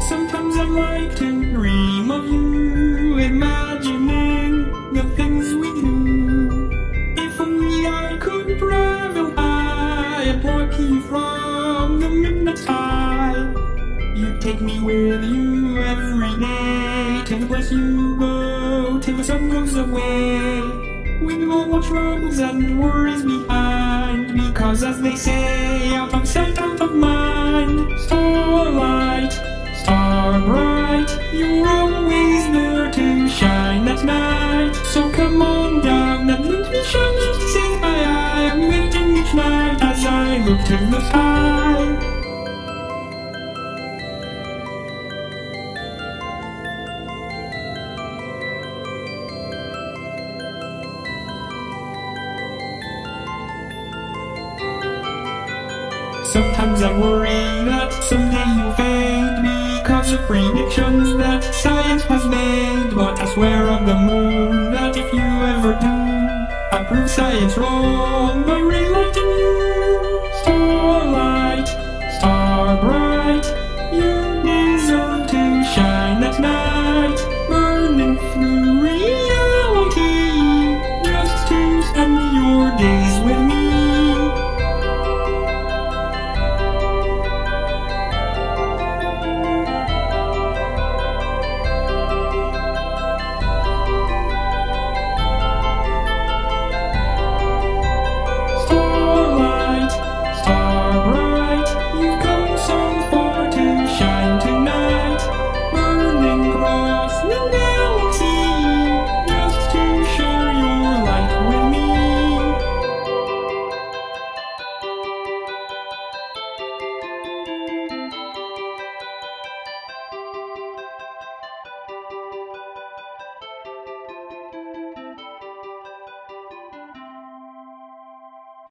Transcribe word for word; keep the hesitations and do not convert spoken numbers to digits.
Sometimes I like to dream of you, imagining the things we do. If only I could travel high and pluck you from the midnight sky. You take me with you every day, till the place you go, till the sun goes away. With all troubles and worries behind, because as they say, out of sight, out of mind. Starlight, star bright, you're always there to shine at night. So come on down and let me shine just to say my eye. I'm waiting each night as I look to the sky. Sometimes I worry that someday you'll fade because of predictions that science has made. But I swear on the moon that if you ever do, I prove science wrong by relighting you.